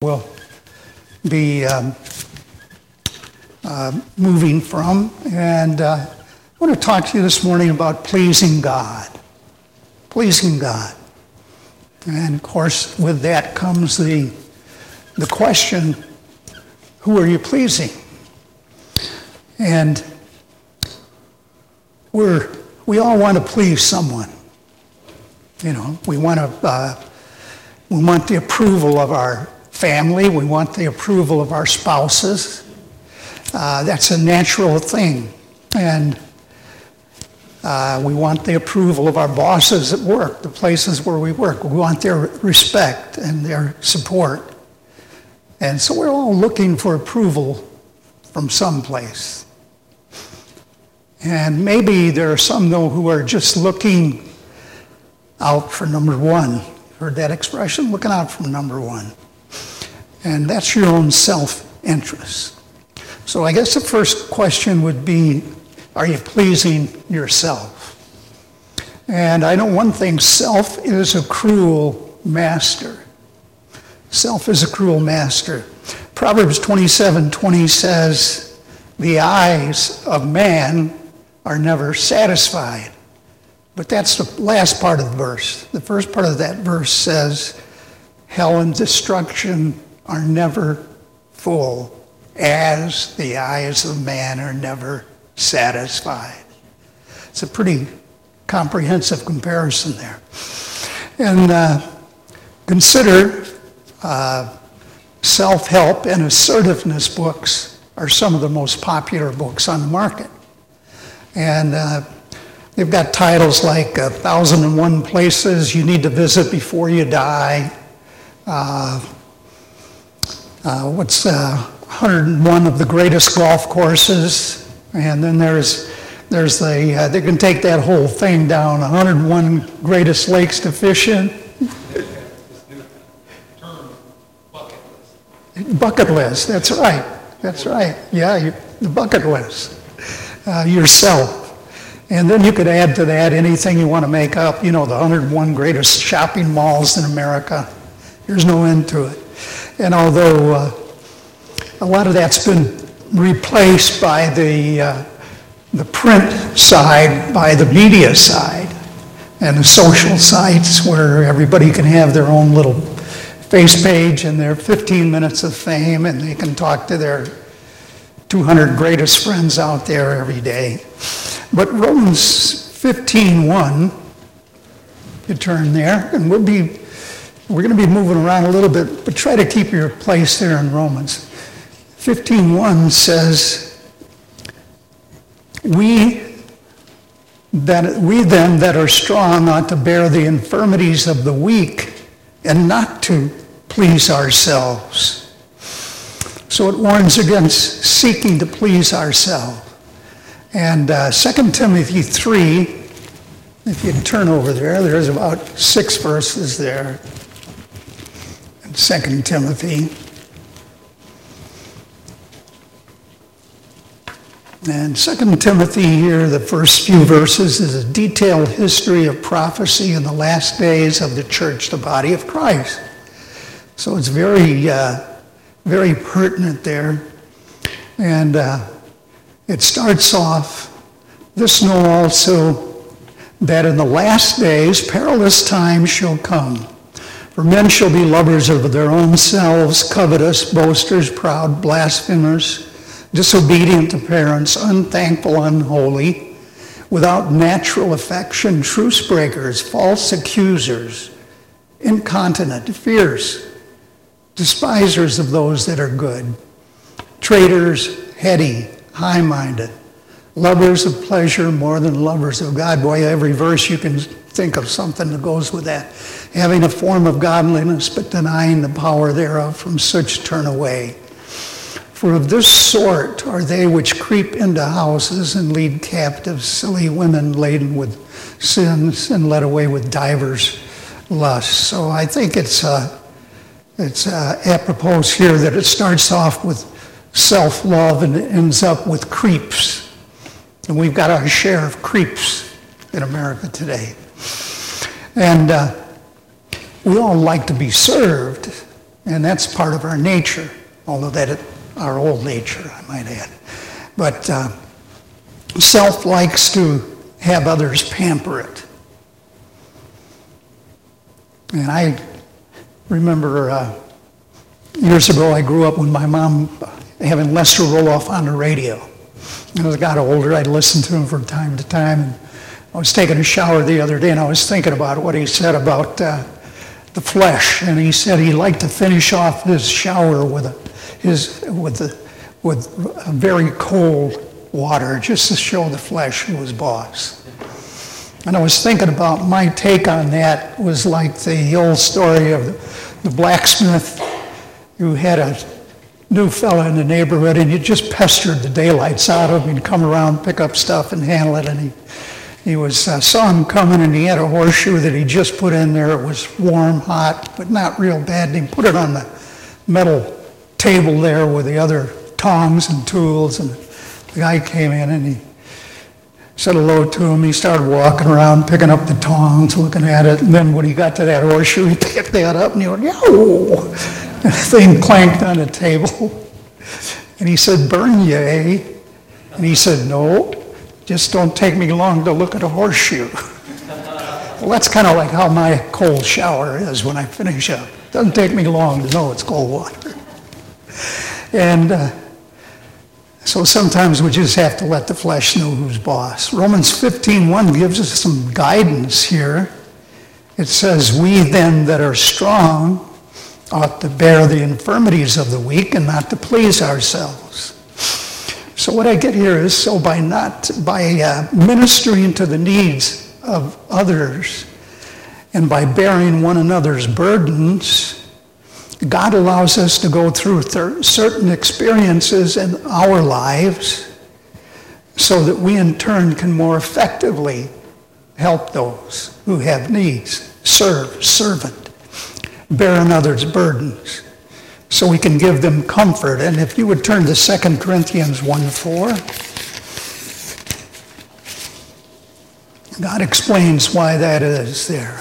We'll be moving from, and I want to talk to you this morning about pleasing God. Pleasing God. And of course, with that comes the question, who are you pleasing? And we all want to please someone. You know, we want the approval of our family. We want the approval of our spouses. That's a natural thing. And we want the approval of our bosses at work, the places where we work. We want their respect and their support. And so we're all looking for approval from someplace. And maybe there are some, though, who are just looking out for number one. Heard that expression? Looking out for number one. And that's your own self-interest. So I guess the first question would be, are you pleasing yourself? And I know one thing, self is a cruel master. Self is a cruel master. Proverbs 27:20 says, the eyes of man are never satisfied. But that's the last part of the verse. The first part of that verse says, hell and destruction are never full, as the eyes of man are never satisfied. It's a pretty comprehensive comparison there. And consider self-help and assertiveness books are some of the most popular books on the market. And they've got titles like 1,001 Places You Need to Visit Before You Die. 101 of the Greatest Golf Courses. And then there's they can take that whole thing down, 101 Greatest Lakes to Fish in. Bucket list, that's right. That's right. Yeah, the bucket list. Yourself. And then you could add to that anything you want to make up, you know, the 101 greatest shopping malls in America. There's no end to it. And although a lot of that's been replaced by the print side, by the media side, and the social sites where everybody can have their own little face page and their 15 minutes of fame, and they can talk to their 200 greatest friends out there every day. But Romans 15:1, you turn there, and we're going to be moving around a little bit, but try to keep your place there in Romans. 15:1 says, we then that are strong ought to bear the infirmities of the weak and not to please ourselves. So it warns against seeking to please ourselves. And 2 Timothy 3, if you turn over there's about 6 verses there in 2 Timothy. And 2 Timothy here, the first few verses, is a detailed history of prophecy in the last days of the church, the body of Christ. So it's very, very pertinent there. And it starts off, this know also that in the last days perilous times shall come. For men shall be lovers of their own selves, covetous, boasters, proud, blasphemers, disobedient to parents, unthankful, unholy, without natural affection, truce breakers, false accusers, incontinent, fierce, despisers of those that are good, traitors, heady, high-minded, lovers of pleasure more than lovers of God. Boy, every verse you can think of something that goes with that. Having a form of godliness, but denying the power thereof, from such turn away. For of this sort are they which creep into houses and lead captive silly women laden with sins and led away with divers lusts. So I think it's apropos here that it starts off with self-love and it ends up with creeps. And we've got our share of creeps in America today. And we all like to be served. And that's part of our nature, although our old nature, I might add. But self likes to have others pamper it. And I remember years ago, I grew up with my mom having Lester Roloff on the radio. And as I got older, I'd listen to him from time to time. And I was taking a shower the other day, and I was thinking about what he said about the flesh. And he said he liked to finish off his shower with a very cold water, just to show the flesh who was boss. And I was thinking about my take on that was like the old story of the blacksmith who had a new fella in the neighborhood, and you just pestered the daylights out of him and come around, pick up stuff and handle it. And he saw him coming, and he had a horseshoe that he just put in there. It was warm, hot, but not real bad. And he put it on the metal table there with the other tongs and tools. And the guy came in and he said hello to him. He started walking around, picking up the tongs, looking at it. And then when he got to that horseshoe, he picked that up and he went, yo! And the thing clanked on the table. And he said, burn you, eh? And he said, no, just don't take me long to look at a horseshoe. Well, that's kind of like how my cold shower is when I finish up. It doesn't take me long to know it's cold water. And so sometimes we just have to let the flesh know who's boss. Romans 15:1 gives us some guidance here. It says, we then that are strong ought to bear the infirmities of the weak and not to please ourselves. So what I get here is, so by ministering to the needs of others and by bearing one another's burdens, God allows us to go through certain experiences in our lives so that we in turn can more effectively help those who have needs, servant, bear another's burdens, so we can give them comfort. And if you would turn to 2 Corinthians 1:4, God explains why that is there.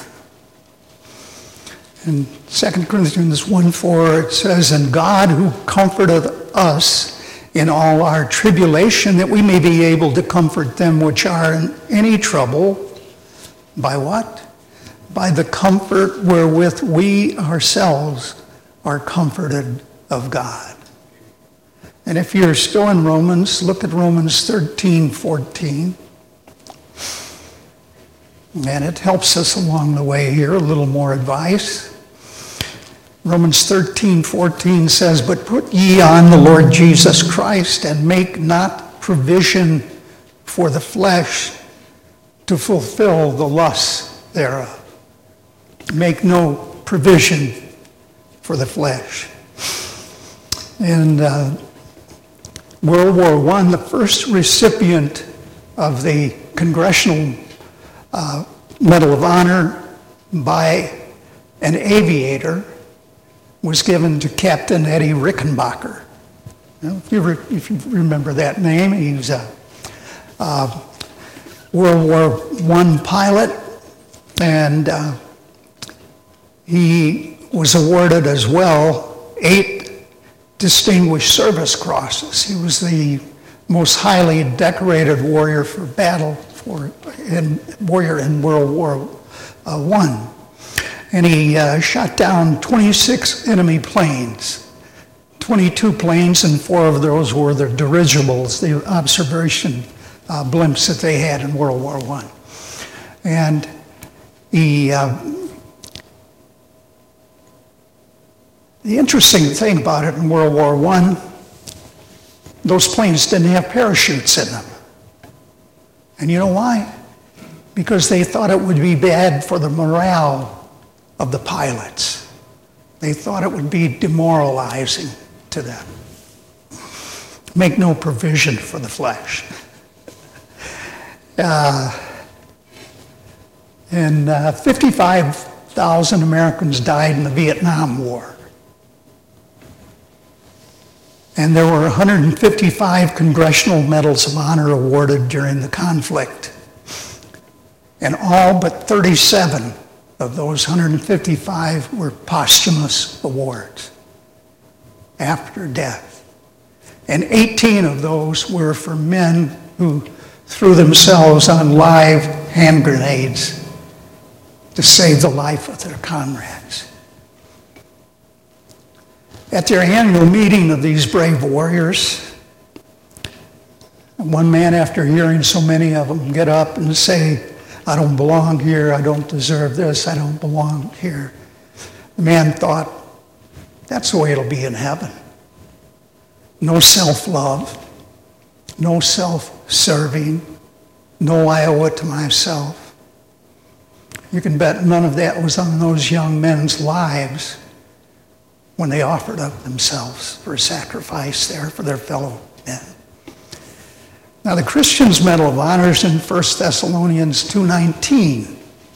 In 2 Corinthians 1:4 it says, and God who comforteth us in all our tribulation, that we may be able to comfort them which are in any trouble, by what? By the comfort wherewith we ourselves are comforted of God. And if you're still in Romans, look at Romans 13:14. And it helps us along the way here, a little more advice. Romans 13:14 says, but put ye on the Lord Jesus Christ, and make not provision for the flesh to fulfill the lusts thereof. Make no provision for the flesh. In World War I, the first recipient of the Congressional Medal of Honor by an aviator was given to Captain Eddie Rickenbacker. Now, if you remember that name, he was a World War I pilot, and he was awarded as well 8 Distinguished Service Crosses. He was the most highly decorated warrior for battle warrior in World War I. And he shot down 26 enemy planes, 22 planes, and 4 of those were the dirigibles, the observation blimps that they had in World War I. And the interesting thing about it in World War I, those planes didn't have parachutes in them. And you know why? Because they thought it would be bad for the morale of the pilots. They thought it would be demoralizing to them. Make no provision for the flesh. And 55,000 Americans died in the Vietnam War. And there were 155 Congressional Medals of Honor awarded during the conflict. And all but 37 of those 155 were posthumous awards after death. And 18 of those were for men who threw themselves on live hand grenades to save the life of their comrades. At their annual meeting of these brave warriors, one man, after hearing so many of them get up and say, I don't belong here, I don't deserve this, I don't belong here. The man thought, that's the way it'll be in heaven. No self-love, no self-serving, no I owe it to myself. You can bet none of that was on those young men's lives when they offered up themselves for a sacrifice there for their fellow men. Now the Christian's Medal of Honor is in 1 Thessalonians 2:19.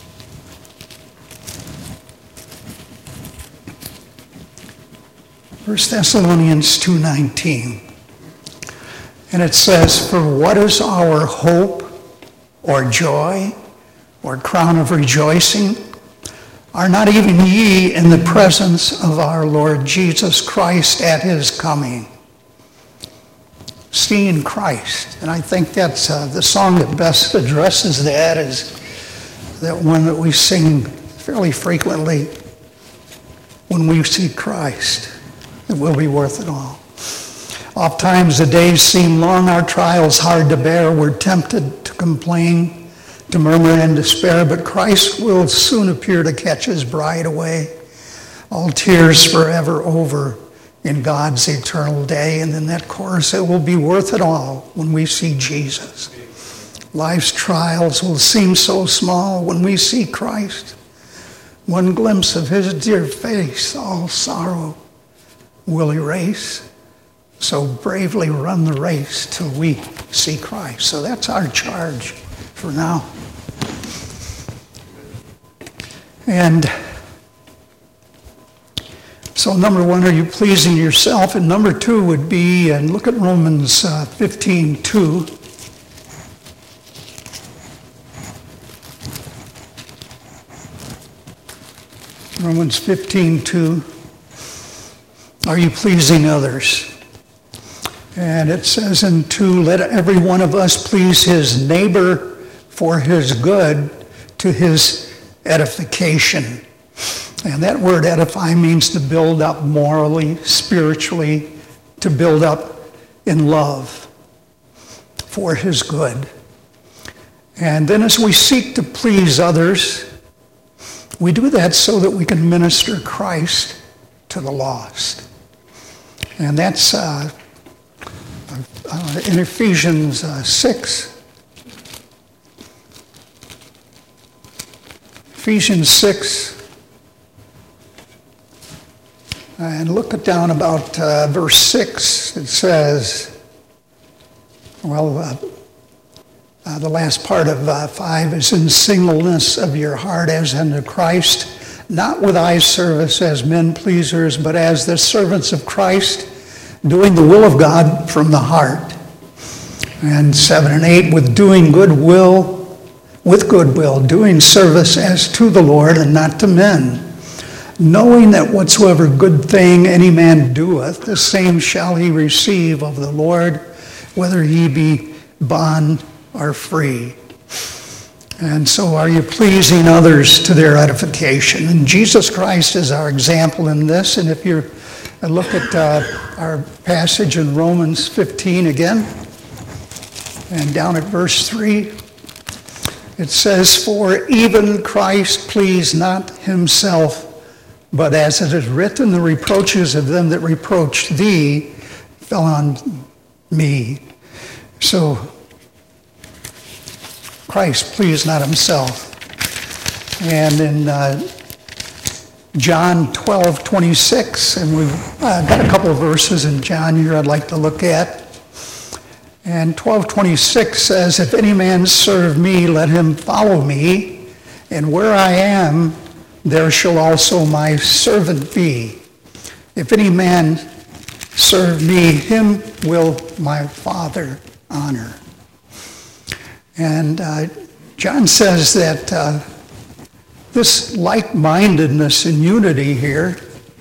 First Thessalonians 2:19. And it says, for what is our hope or joy or crown of rejoicing? Are not even ye in the presence of our Lord Jesus Christ at his coming? Seeing Christ. And I think that's the song that best addresses that is that one that we sing fairly frequently. When we see Christ, it will be worth it all. Oftentimes the days seem long, our trials hard to bear. We're tempted to complain, to murmur and despair, but Christ will soon appear to catch his bride away. All tears forever over in God's eternal day. And in that chorus, it will be worth it all when we see Jesus. Life's trials will seem so small when we see Christ. One glimpse of his dear face, all sorrow will erase. So bravely run the race till we see Christ. So that's our charge for now. And so number one, are you pleasing yourself? And number two would be, and look at Romans 15:2. Romans 15:2. Are you pleasing others? And it says in 2, let every one of us please his neighbor for his good, to his edification. And that word edify means to build up morally, spiritually, to build up in love for his good. And then as we seek to please others, we do that so that we can minister Christ to the lost. And that's in Ephesians 6. Ephesians 6. And look it down about verse 6. It says, the last part of 5 is in singleness of your heart as unto Christ, not with eye service as men pleasers, but as the servants of Christ, doing the will of God from the heart. And 7 and 8, with goodwill, doing service as to the Lord and not to men, knowing that whatsoever good thing any man doeth, the same shall he receive of the Lord, whether he be bond or free. And so are you pleasing others to their edification? And Jesus Christ is our example in this. And if you look at our passage in Romans 15 again, and down at verse 3, it says, for even Christ pleased not himself, but as it is written, the reproaches of them that reproached thee fell on me. So Christ pleased not himself. And in John 12:26, and we've got a couple of verses in John here I'd like to look at. And 12:26 says, if any man serve me, let him follow me, and where I am, there shall also my servant be. If any man serve me, him will my Father honor. And John says that this like-mindedness and unity here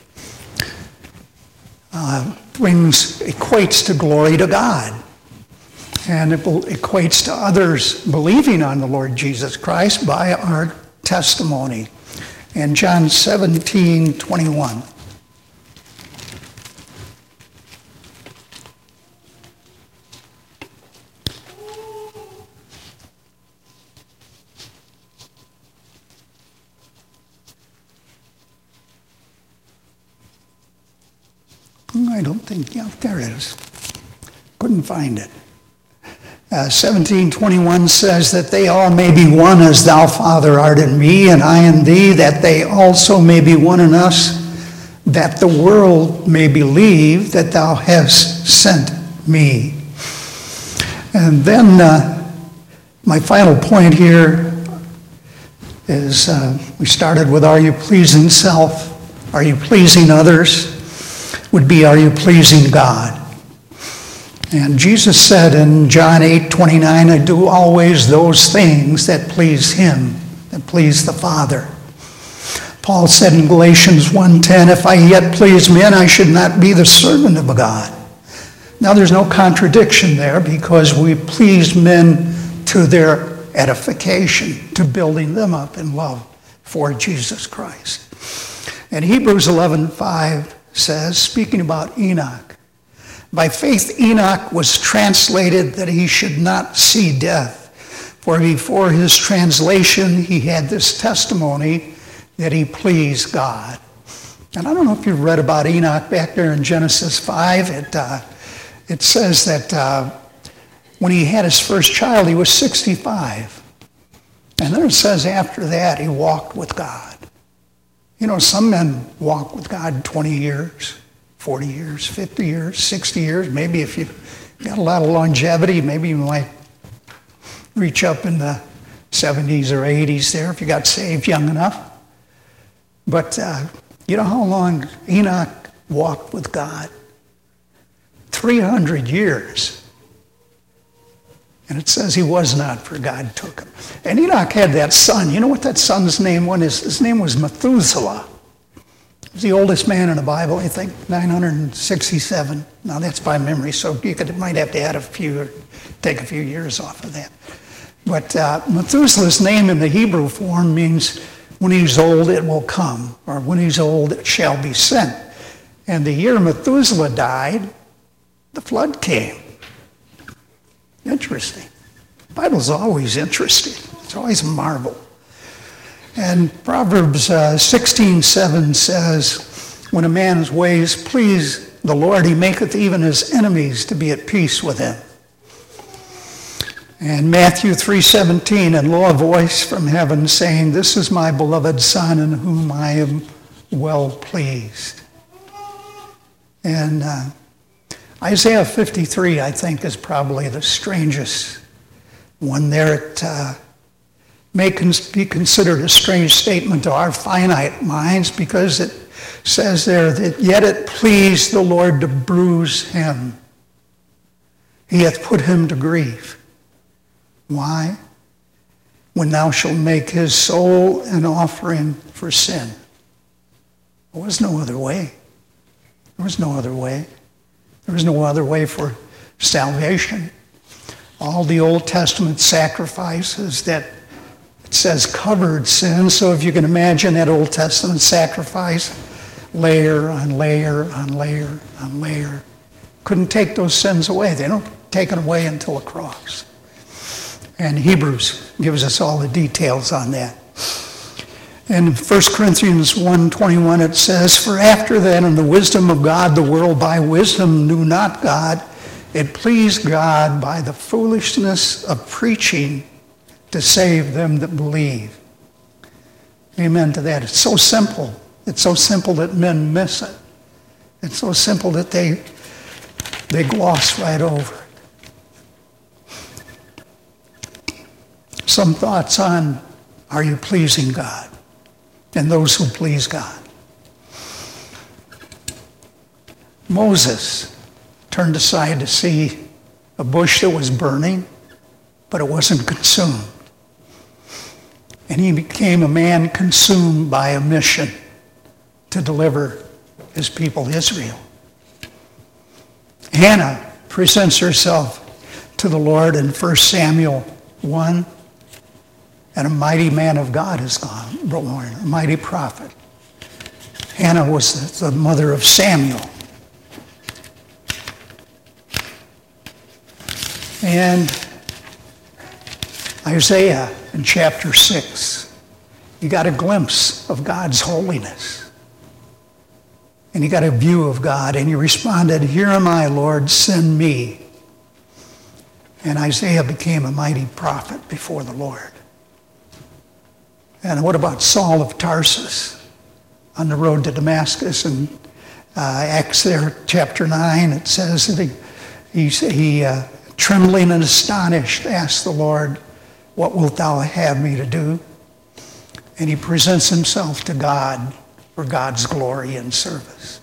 equates to glory to God. And it equates to others believing on the Lord Jesus Christ by our testimony. In John 17:21. I don't think, yeah, there it is. Couldn't find it. 17:21 says that they all may be one as thou, Father, art in me, and I in thee, that they also may be one in us, that the world may believe that thou hast sent me. And then my final point here is we started with, are you pleasing self? Are you pleasing others? Would be, are you pleasing God? And Jesus said in John 8:29, I do always those things that please him, that please the Father. Paul said in Galatians 1:10, if I yet please men, I should not be the servant of God. Now there's no contradiction there, because we please men to their edification, to building them up in love for Jesus Christ. And Hebrews 11:5 says, speaking about Enoch, by faith Enoch was translated that he should not see death. For before his translation, he had this testimony that he pleased God. And I don't know if you've read about Enoch back there in Genesis 5. It says that when he had his first child, he was 65. And then it says after that, he walked with God. You know, some men walk with God 20 years, 40 years, 50 years, 60 years. Maybe if you've got a lot of longevity, maybe you might reach up in the 70s or 80s there if you got saved young enough. But you know how long Enoch walked with God? 300 years. And it says he was not, for God took him. And Enoch had that son. You know what that son's name was? His name was Methuselah. He was the oldest man in the Bible, I think, 967. Now that's by memory, so you might have to add a few, or take a few years off of that. But Methuselah's name in the Hebrew form means when he's old it will come, or when he's old it shall be sent. And the year Methuselah died, the flood came. Interesting. The Bible's always interesting. It's always a marvel. And Proverbs 16:7 says, when a man's ways please the Lord, he maketh even his enemies to be at peace with him. And Matthew 3:17, and lo, a voice from heaven saying, this is my beloved Son in whom I am well pleased. And Isaiah 53, I think, is probably the strangest one there. It may be considered a strange statement to our finite minds, because it says there that yet it pleased the Lord to bruise him. He hath put him to grief. Why? When thou shalt make his soul an offering for sin. There was no other way. There was no other way. There was no other way for salvation. All the Old Testament sacrifices that it says covered sin. So if you can imagine that Old Testament sacrifice, layer on layer on layer on layer, couldn't take those sins away. They don't take it away until the cross. And Hebrews gives us all the details on that. In 1 Corinthians 1:21 it says, for after that in the wisdom of God, the world by wisdom knew not God. It pleased God by the foolishness of preaching to save them that believe. Amen to that. It's so simple. It's so simple that men miss it. It's so simple that they gloss right over it. Some thoughts on, are you pleasing God? And those who please God. Moses turned aside to see a bush that was burning, but it wasn't consumed. and he became a man consumed by a mission to deliver his people Israel. Hannah presents herself to the Lord in 1 Samuel 1, and a mighty man of God is born, a mighty prophet. Hannah was the mother of Samuel. And Isaiah in chapter 6, you got a glimpse of God's holiness. And you got a view of God, and he responded, "Here am I, Lord, send me." And Isaiah became a mighty prophet before the Lord. And what about Saul of Tarsus on the road to Damascus? In Acts there, chapter 9, it says that he trembling and astonished, asked the Lord, "What wilt thou have me to do?" And he presents himself to God for God's glory and service.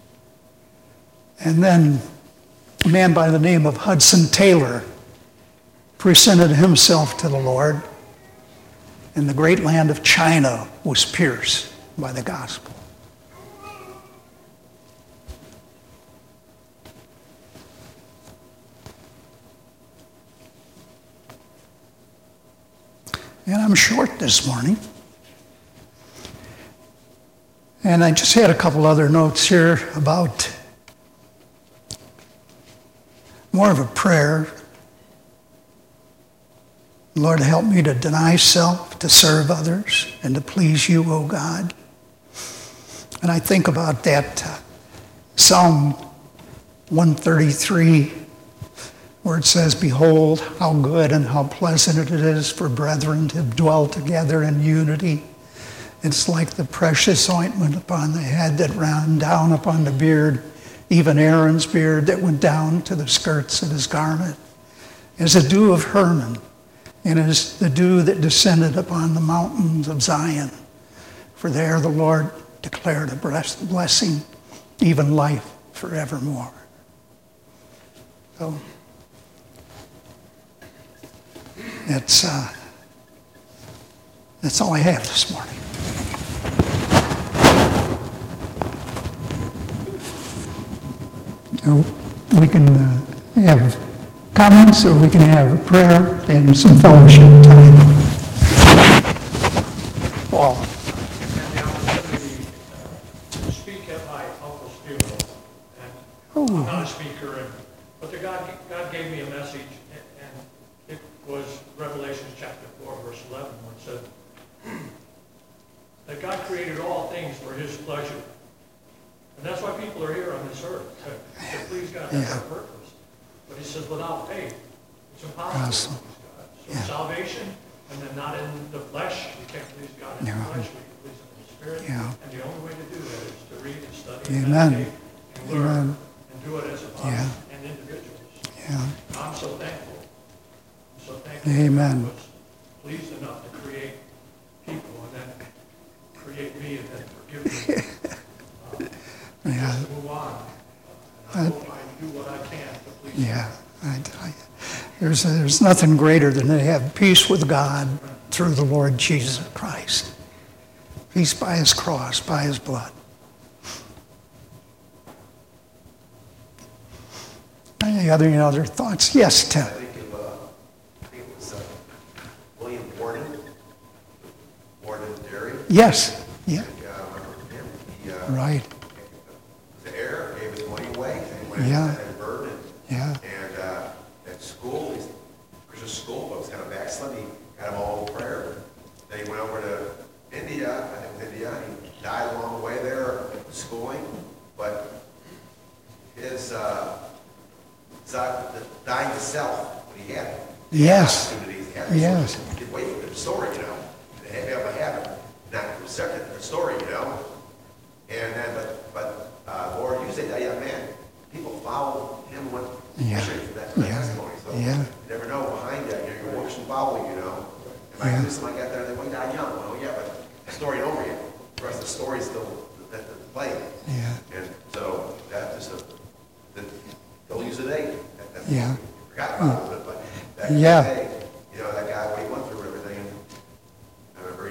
And then a man by the name of Hudson Taylor presented himself to the Lord, and the great land of China was pierced by the gospel. And I'm short this morning. And I just had a couple other notes here about more of a prayer. Lord, help me to deny self, to serve others, and to please you, O God. And I think about that Psalm 133, where it says, "Behold, how good and how pleasant it is for brethren to dwell together in unity. It's like the precious ointment upon the head that ran down upon the beard, even Aaron's beard that went down to the skirts of his garment, as a dew of Hermon, and as the dew that descended upon the mountains of Zion. For there the Lord declared a blessing, even life forevermore." So that's all I have this morning. So we can have comments, or we can have a prayer and some fellowship time. Paul. And the opportunity to speak at my uncle's funeral. And I'm not a speaker, but God gave me a message, and it was Revelation chapter 4, verse 11, where it said that God created all things for his pleasure. And that's why people are here on this earth, to please God. That's our purpose. But he says, without faith, it's impossible to please God. So salvation, and then not in the flesh. You can't please God in the flesh. We can please him in the spirit. And the only way to do that is to read and study and meditate and learn and do it as a body and individuals. I'm so thankful. I'm so thankful that God was pleased enough to create people and then create me and then forgive me. Just to move on. And I hope I do what I can to please him. There's nothing greater than to have peace with God through the Lord Jesus Christ. Peace by his cross, by his blood. Any other thoughts? Yes, Tim. I think it was William Warden Dairy. Yes. Yeah. Right. The heir gave his money away, and he went and burned it. And at school, Christian school, but was kind of backslid. He got him all in prayer. Then he went over to India. I think it was India. He died along the way there, schooling. But his dying to self when he had it. Yes. Yes. He could wait for the story, you know. To have a habit, not for a second, the story, you know. And then, but Lord used that young man. People follow him with that testimony. So you never know behind that. Your emotion following, you know. If I do something like that, they're like, well, he died young. Well, yeah, but the story ain't over yet. The rest of the story is still playing. And so that just don't use the date. Forgot about it, but back in the day, you know, that guy, what he went through everything. I remember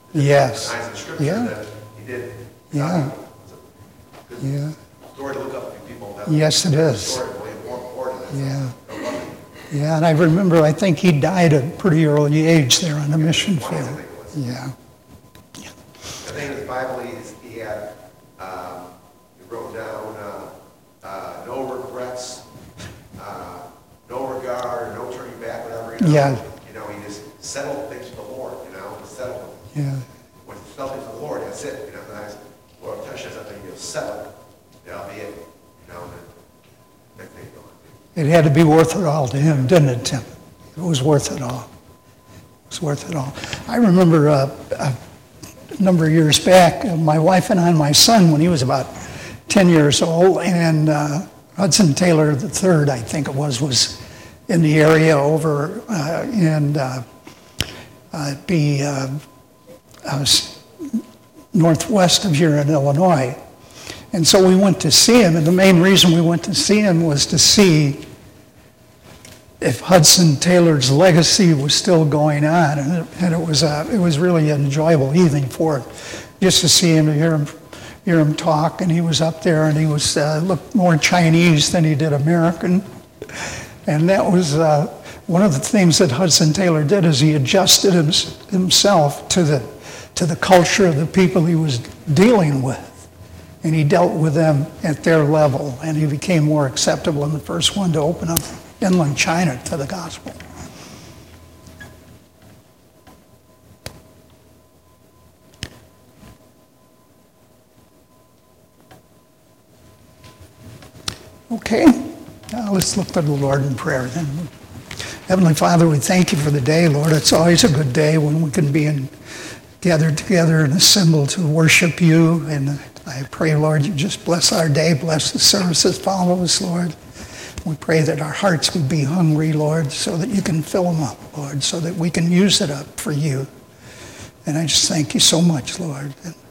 Yes. Signs of Scripture Yeah. that he did. Yeah. It's a good Yeah. story to look up for people. That Yes, it is. Story way more important than Yeah. I love it. Yeah, and I remember, I think he died at a pretty early age there on the mission 20, I field. think it was. Yeah. The thing in his Bible, he had, he wrote down, no regrets, no regard, no turning back, whatever, you know. Yeah. You know, he just settled things with the Lord, you know, he settled them. Yeah. When he settled things with the Lord, that's it, you know, and I said, Lord, touch us something, you'll settle it, that'll be it, you know, and then next thing you know. It had to be worth it all to him, didn't it, Tim? It was worth it all. It was worth it all. I remember a number of years back, my wife and I and my son, when he was about 10 years old, and Hudson Taylor III, I think it was in the area over northwest of here in Illinois. And so we went to see him, and the main reason we went to see him was to see if Hudson Taylor's legacy was still going on, and it was really an enjoyable evening for just to see him, to hear him talk. And he was up there, and he was looked more Chinese than he did American, and that was one of the things that Hudson Taylor did, is he adjusted himself to the culture of the people he was dealing with. And he dealt with them at their level, and he became more acceptable, and the first one to open up inland China to the gospel. Okay, now let's look to the Lord in prayer then. Heavenly Father, we thank you for the day, Lord. It's always a good day when we can be gathered together and assembled to worship you. And I pray, Lord, you just bless our day, bless the services, follow us, Lord. We pray that our hearts would be hungry, Lord, so that you can fill them up, Lord, so that we can use it up for you. And I just thank you so much, Lord.